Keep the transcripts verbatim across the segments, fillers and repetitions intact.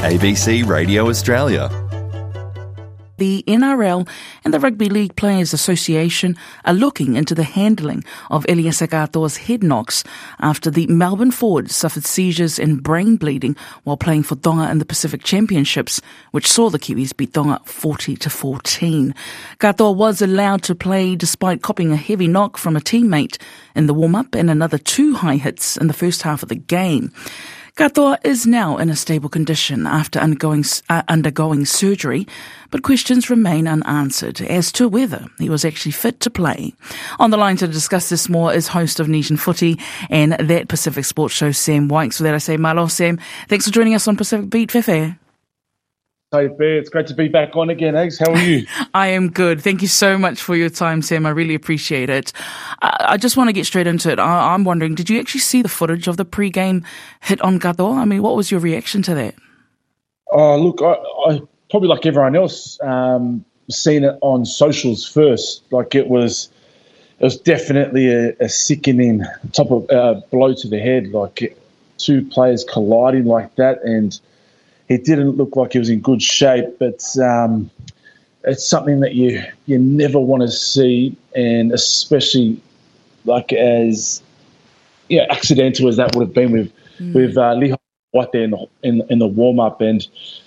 A B C Radio Australia. The N R L and the Rugby League Players Association are looking into the handling of Eliesa Katoa's head knocks after the Melbourne forward suffered seizures and brain bleeding while playing for Tonga in the Pacific Championships, which saw the Kiwis beat Tonga forty to fourteen. Katoa was allowed to play despite copping a heavy knock from a teammate in the warm-up and another two high hits in the first half of the game. Katoa is now in a stable condition after undergoing, uh, undergoing surgery, but questions remain unanswered as to whether he was actually fit to play. On the line to discuss this more is host of Nation Footy and That Pacific Sports Show, Sam Wykes. With that I say, malo, Sam, thanks for joining us on Pacific Beat Fefe. Hey, Bear, it's great to be back on again, Eggs. How are you? I am good. Thank you so much for your time, Sam. I really appreciate it. I, I just want to get straight into it. I, I'm wondering, did you actually see the footage of the pre-game hit on Katoa? I mean, what was your reaction to that? Oh, look, I, I probably like everyone else, um, seen it on socials first. Like it was, it was definitely a, a sickening top of uh, blow to the head. Like it, two players colliding like that, and it didn't look like he was in good shape, but um, it's something that you you never want to see, and especially like as yeah accidental as that would have been with mm. with uh, Lehigh White there in the, in, in the warm up, and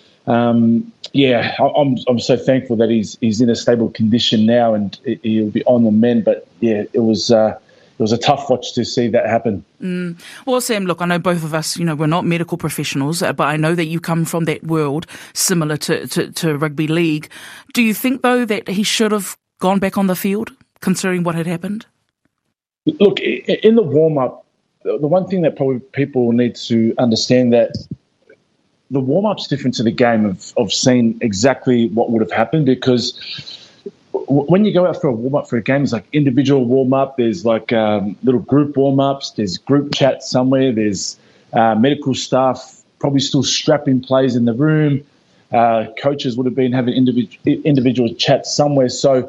um, yeah, I'm I'm so thankful that he's he's in a stable condition now, and he'll be on the mend. But yeah, it was. Uh, It was a tough watch to see that happen. Mm. Well, Sam, look, I know both of us, you know, we're not medical professionals, but I know that you come from that world similar to, to, to rugby league. Do you think, though, that he should have gone back on the field, considering what had happened? Look, in the warm-up, the one thing that probably people need to understand that the warm-up's different to the game of, of seeing exactly what would have happened, because when you go out for a warm-up for a game, there's like individual warm-up, there's like um, little group warm-ups, there's group chat somewhere, there's uh, medical staff probably still strapping players in the room, uh, coaches would have been having individual, individual chats somewhere. So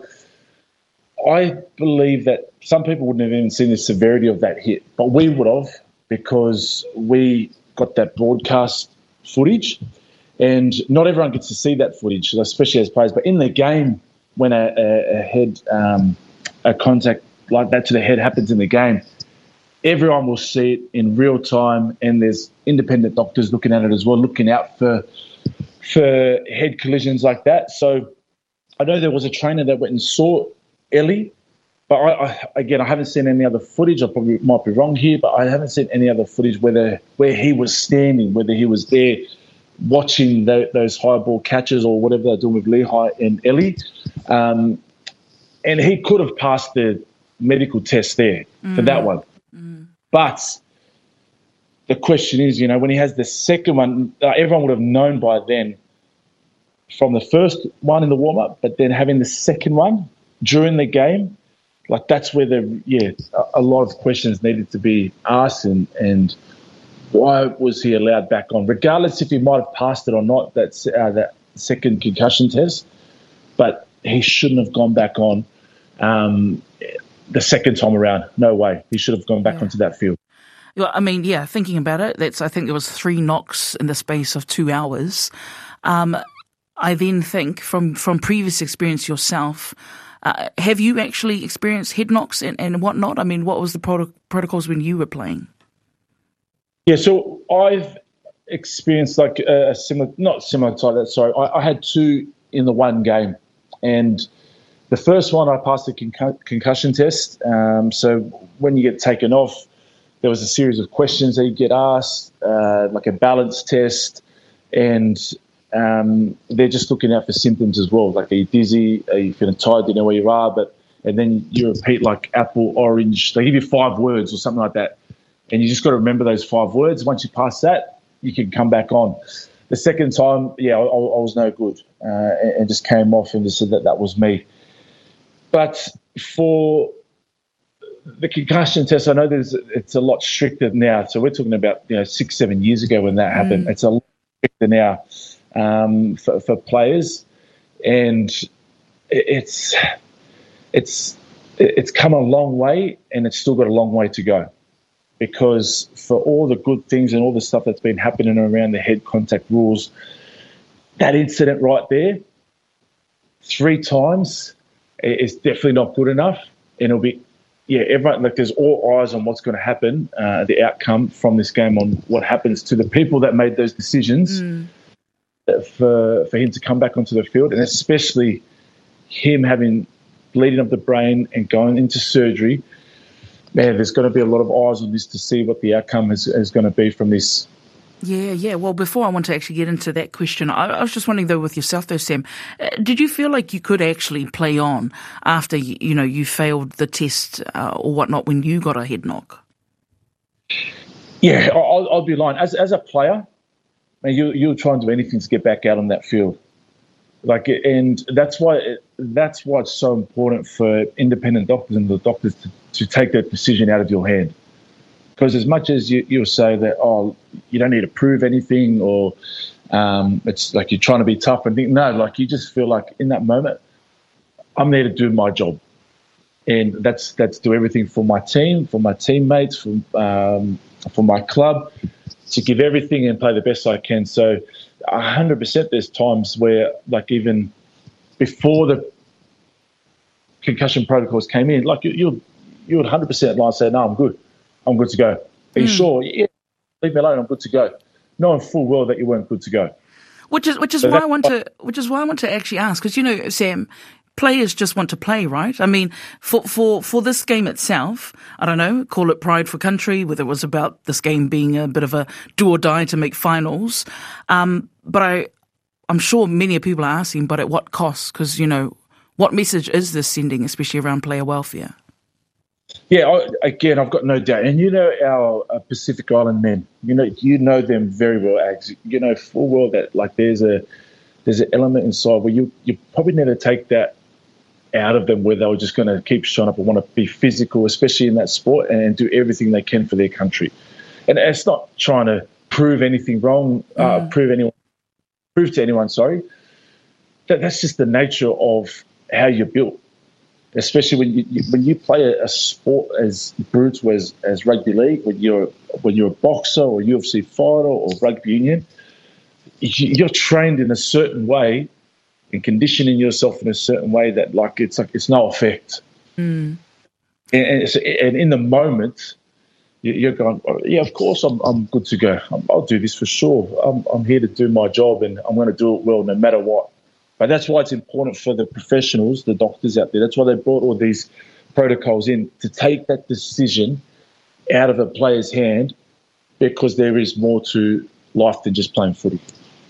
I believe that some people wouldn't have even seen the severity of that hit, but we would have, because we got that broadcast footage, and not everyone gets to see that footage, especially as players. But in the game, when a, a, a head, um, a contact like that to the head happens in the game, everyone will see it in real time, and there's independent doctors looking at it as well, looking out for for head collisions like that. So I know there was a trainer that went and saw Ellie, but I, I, again, I haven't seen any other footage. I probably might be wrong here, but I haven't seen any other footage whether where he was standing, whether he was there watching the, those high ball catches or whatever they're doing with Lehigh and Ellie. Um, and he could have passed the medical test there mm. for that one. Mm. But the question is, you know, when he has the second one, uh, everyone would have known by then from the first one in the warm-up, but then having the second one during the game, like that's where the, yeah, a, a lot of questions needed to be asked, and, and why was he allowed back on, regardless if he might have passed it or not, that's uh, that second concussion test, but he shouldn't have gone back on um, the second time around. No way. He should have gone back yeah. onto that field. Well, I mean, yeah, thinking about it, that's I think there was three knocks in the space of two hours. Um, I then think, from, from previous experience yourself, uh, have you actually experienced head knocks and, and whatnot? I mean, what was the proto- protocols when you were playing? Yeah, so I've experienced like a similar, not similar to that, sorry. I, I had two in the one game. And the first one, I passed the concu- concussion test. Um, so when you get taken off, there was a series of questions that you get asked, uh, like a balance test. And um, they're just looking out for symptoms as well. Like, are you dizzy? Are you feeling tired? Do you know where you are? But and then you repeat like apple, orange. They give you five words or something like that. And you just got to remember those five words. Once you pass that, you can come back on. The second time, yeah, I, I was no good uh, and, and just came off and just said that that was me. But for the concussion test, I know there's it's a lot stricter now. So we're talking about you know six, seven years ago when that happened. Mm. It's a lot stricter now um, for, for players, and it's it's it's come a long way, and it's still got a long way to go. Because for all the good things and all the stuff that's been happening around the head contact rules, that incident right there, three times, is definitely not good enough. And it'll be, yeah, everyone, like there's all eyes on what's going to happen, uh, the outcome from this game, on what happens to the people that made those decisions mm. for for him to come back onto the field, and especially him having bleeding of the brain and going into surgery. Man, there's going to be a lot of eyes on this to see what the outcome is, is going to be from this. Yeah, yeah. Well, before I want to actually get into that question, I, I was just wondering, though, with yourself, though, Sam, uh, did you feel like you could actually play on after, you, you know, you failed the test uh, or whatnot when you got a head knock? Yeah, I'll, I'll be lying. As as a player, man, you, you'll try and do anything to get back out on that field. Like, and that's why it, that's why it's so important for independent doctors and the doctors to, to take that decision out of your hand. Because as much as you, you'll say that, oh, you don't need to prove anything, or um, it's like you're trying to be tough and think, no, like you just feel like in that moment, I'm there to do my job. And that's that's do everything for my team, for my teammates, for, um, for my club, to give everything and play the best I can. So one hundred percent there's times where, like even before the concussion protocols came in, like you, you, you would one hundred percent lie and say, no, I'm good. I'm good to go. Are you mm. sure? Yeah, leave me alone. I'm good to go. Knowing full well that you weren't good to go. Which is which is so why I want to which is why I want to actually ask, because you know, Sam, players just want to play, right? I mean, for for for this game itself, I don't know, call it pride for country, whether it was about this game being a bit of a do or die to make finals. Um, but I, I'm sure many people are asking, but at what cost? Because you know, what message is this sending, especially around player welfare? Yeah, I, again, I've got no doubt. And you know our uh, Pacific Island men, you know you know them very well, Ags. You know full well that like there's a there's an element inside where you you probably never take that out of them, where they were just going to keep showing up and want to be physical, especially in that sport, and do everything they can for their country. And it's not trying to prove anything wrong, uh, mm. prove anyone, prove to anyone. Sorry, that, that's just the nature of how you're built. Especially when you, you when you play a, a sport as brutal as, as rugby league, when you're when you're a boxer or U F C fighter or rugby union, you, you're trained in a certain way and conditioning yourself in a certain way that like it's like it's no effect. Mm. And, and, it's, and in the moment, you're going, oh, yeah, of course I'm I'm good to go. I'll do this for sure. I'm I'm here to do my job, and I'm going to do it well no matter what. But that's why it's important for the professionals, the doctors out there. That's why they brought all these protocols in, to take that decision out of a player's hand, because there is more to life than just playing footy.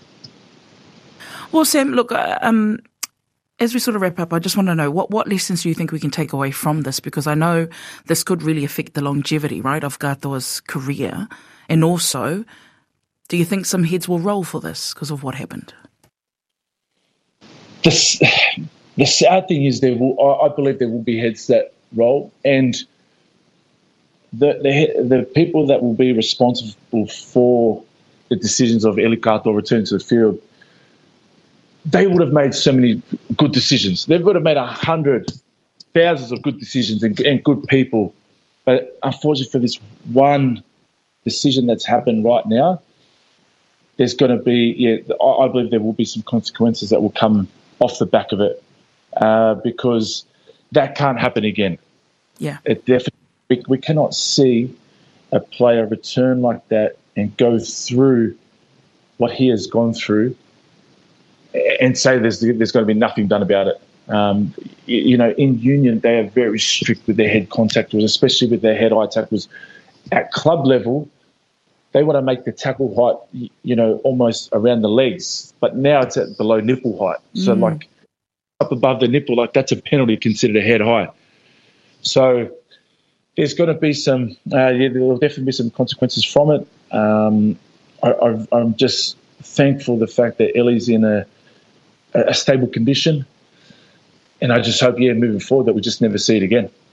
Well, Sam, look, uh, um, as we sort of wrap up, I just want to know, what, what lessons do you think we can take away from this? Because I know this could really affect the longevity, right, of Katoa's career. And also, do you think some heads will roll for this because of what happened? The, the sad thing is, there will, I believe there will be heads that roll, and the, the the people that will be responsible for the decisions of Eli Katoa returning to the field, they would have made so many good decisions. They would have made a hundred, thousands of good decisions and, and good people. But unfortunately for this one decision that's happened right now, there's going to be, yeah, I, I believe there will be some consequences that will come off the back of it, uh, because that can't happen again. Yeah, it definitely. We, we cannot see a player return like that and go through what he has gone through, and say there's there's going to be nothing done about it. Um, you, you know, in union they are very strict with their head contact rules, especially with their head-eye tackles. At club level, they want to make the tackle height, you know, almost around the legs, but now it's at below nipple height. So, mm. like, up above the nipple, like that's a penalty considered a head high. So there's going to be some, uh, yeah, there will definitely be some consequences from it. Um, I, I, I'm just thankful the fact that Ellie's in a, a stable condition, and I just hope, yeah, moving forward that we just never see it again.